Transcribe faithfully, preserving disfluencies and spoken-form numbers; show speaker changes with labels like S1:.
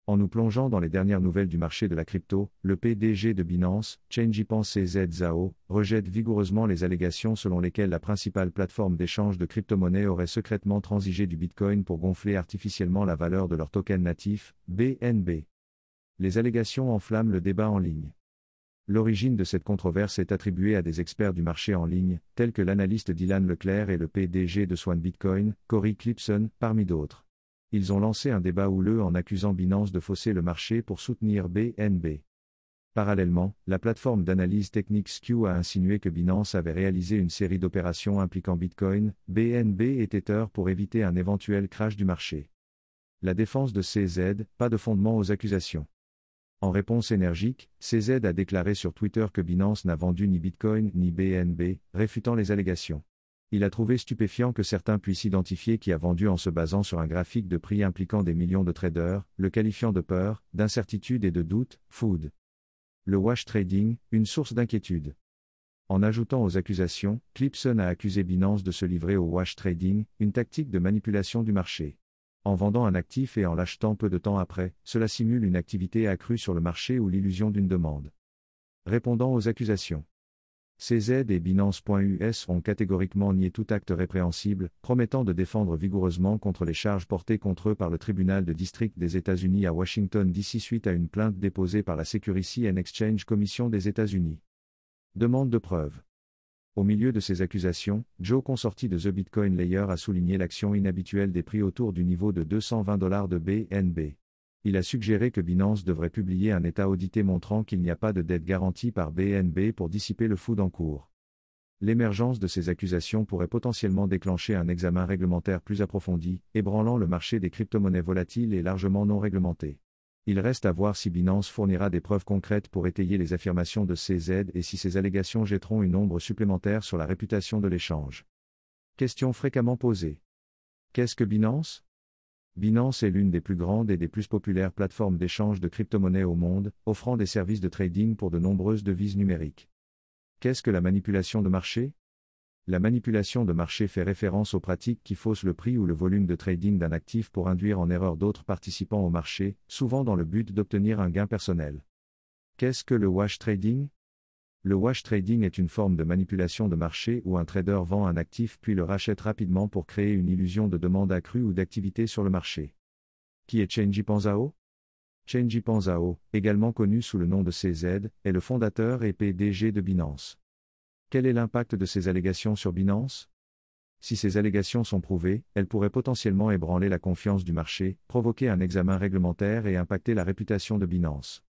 S1: En nous plongeant dans les dernières nouvelles du marché de la crypto, le P D G de Binance, Changjipan C Z Zhao, rejette vigoureusement les allégations selon lesquelles la principale plateforme d'échange de crypto-monnaies aurait secrètement transigé du Bitcoin pour gonfler artificiellement la valeur de leur token natif, B N B. Les allégations enflamment le débat en ligne. L'origine de cette controverse est attribuée à des experts du marché en ligne, tels que l'analyste Dylan Leclerc et le P D G de Swan Bitcoin, Cory Clipson, parmi d'autres. Ils ont lancé un débat houleux en accusant Binance de fausser le marché pour soutenir B N B. Parallèlement, la plateforme d'analyse technique Skew a insinué que Binance avait réalisé une série d'opérations impliquant Bitcoin, B N B et Tether pour éviter un éventuel crash du marché. La défense de C Z, pas de fondement aux accusations. En réponse énergique, C Z a déclaré sur Twitter que Binance n'a vendu ni Bitcoin ni B N B, réfutant les allégations. Il a trouvé stupéfiant que certains puissent identifier qui a vendu en se basant sur un graphique de prix impliquant des millions de traders, le qualifiant de peur, d'incertitude et de doute, food. Le wash trading, une source d'inquiétude. En ajoutant aux accusations, Clipson a accusé Binance de se livrer au wash trading, une tactique de manipulation du marché. En vendant un actif et en l'achetant peu de temps après, cela simule une activité accrue sur le marché ou l'illusion d'une demande. Répondant aux accusations. C Z et Binance.us ont catégoriquement nié tout acte répréhensible, promettant de défendre vigoureusement contre les charges portées contre eux par le tribunal de district des États-Unis à Washington D C suite à une plainte déposée par la Securities and Exchange Commission des États-Unis. Demande de preuves. Au milieu de ces accusations, Joe consorti de The Bitcoin Layer a souligné l'action inhabituelle des prix autour du niveau de deux cent vingt dollars de B N B. Il a suggéré que Binance devrait publier un état audité montrant qu'il n'y a pas de dette garantie par B N B pour dissiper le food en cours. L'émergence de ces accusations pourrait potentiellement déclencher un examen réglementaire plus approfondi, ébranlant le marché des crypto-monnaies volatiles et largement non réglementées. Il reste à voir si Binance fournira des preuves concrètes pour étayer les affirmations de C Z et si ces allégations jetteront une ombre supplémentaire sur la réputation de l'échange. Question fréquemment posée. Qu'est-ce que Binance ? Binance est l'une des plus grandes et des plus populaires plateformes d'échange de crypto-monnaies au monde, offrant des services de trading pour de nombreuses devises numériques. Qu'est-ce que la manipulation de marché ? La manipulation de marché fait référence aux pratiques qui faussent le prix ou le volume de trading d'un actif pour induire en erreur d'autres participants au marché, souvent dans le but d'obtenir un gain personnel. Qu'est-ce que le wash trading ? Le wash trading est une forme de manipulation de marché où un trader vend un actif puis le rachète rapidement pour créer une illusion de demande accrue ou d'activité sur le marché. Qui est Changjipan Zhao ? Changjipan Zhao, également connu sous le nom de C Z, est le fondateur et P D G de Binance. Quel est l'impact de ces allégations sur Binance ? Si ces allégations sont prouvées, elles pourraient potentiellement ébranler la confiance du marché, provoquer un examen réglementaire et impacter la réputation de Binance.